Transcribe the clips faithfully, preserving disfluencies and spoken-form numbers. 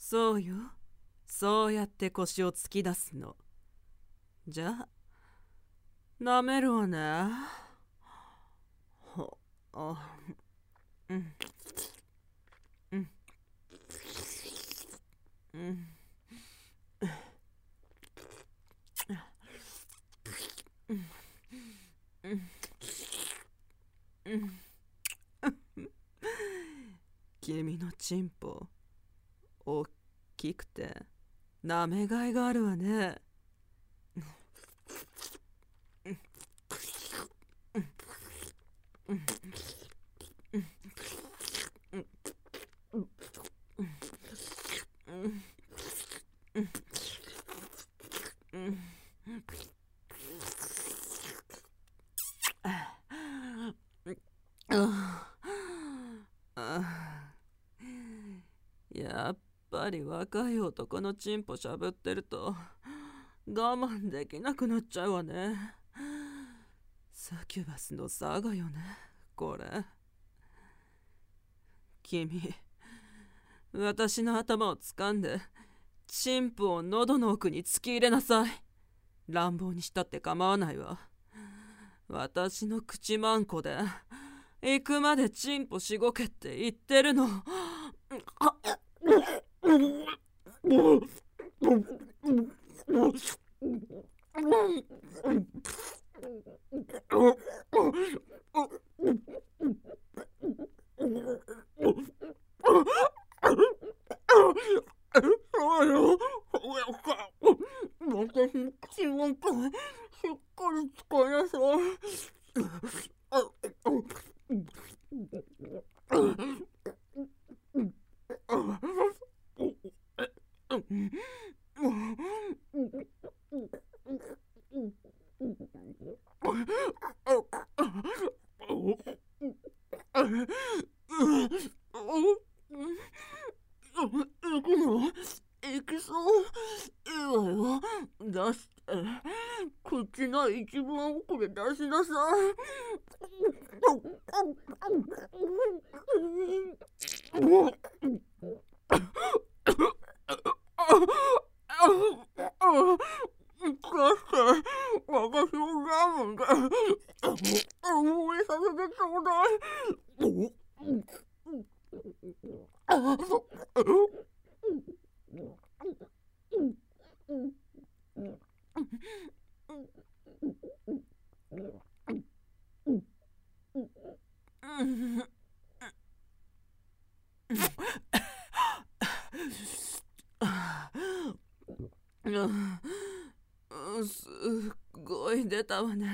そうよ。そうやって腰を突き出すの。じゃあ、舐めるわね。ほ、あ、うん。うん。うん。うん。うん。うん。君のチンポ、おっきくて、なめがいがあるわね。やっぱり若い男のチンポしゃぶってると我慢できなくなっちゃうわね。サキュバスの差がよね、これ。君、私の頭を掴んでチンポを喉の奥に突き入れなさい。乱暴にしたって構わないわ。私の口まんこで行くまでチンポしごけって言ってるの。そうよ。私の口まんこでしっかり使いなさい。行くの？行きそう？いいわよ。出して。口の一番奥で出しなさい。私をガムで思いさせてちょうだい。すっごい出たわね。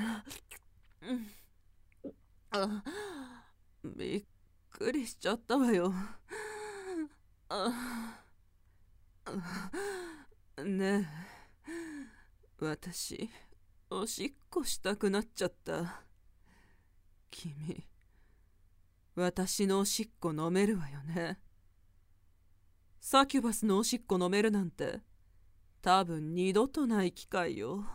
あ、びっくりしちゃったわよ。あ、ねえ、私おしっこしたくなっちゃった。君、私のおしっこ飲めるわよね。サキュバスのおしっこ飲めるなんて多分二度とない機会よ。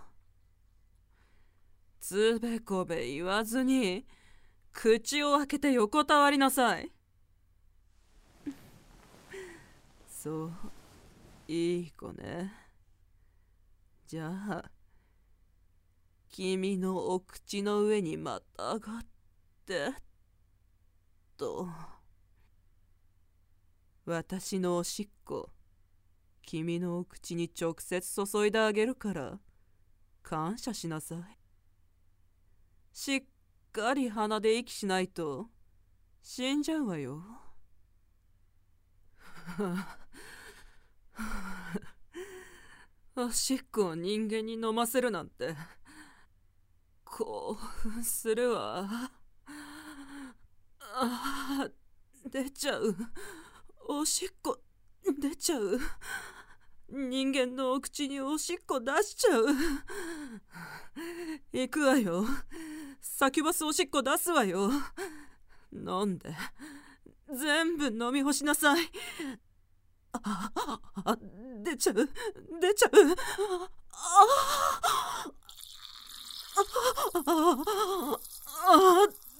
つべこべ言わずに口を開けて横たわりなさい。そう、いい子ね。じゃあ、君のお口の上にまたがってと。私のおしっこ、君のお口に直接注いであげるから感謝しなさい。しっかり鼻で息しないと死んじゃうわよ。おしっこを人間に飲ませるなんて興奮するわ。あー、出ちゃう。おしっこ出ちゃう。人間のお口におしっこ出しちゃう。行くわよ。サキュバスおしっこ出すわよ。飲んで全部飲み干しなさい。ああ、出ちゃう出ちゃう。あああ、